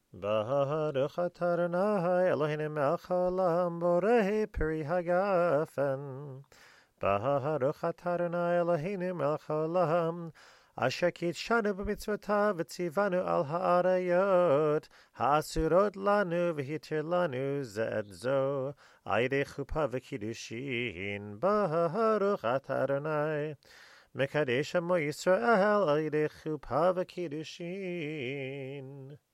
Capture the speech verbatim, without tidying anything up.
Baruch atah Adonai Eloheinu melech haolam borei peri hagafen. Baruch atah Adonai Eloheinu melech haolam asher kitshanu b'mitzvotav v'tzivanu al ha'arayot ha'asurot lanu v'hitir lanu ze et zo ayidei chuppah v'kiddushin. Baruch atah Adonai Mekadesh Amo Yisrael ayidei chuppah v'kiddushin.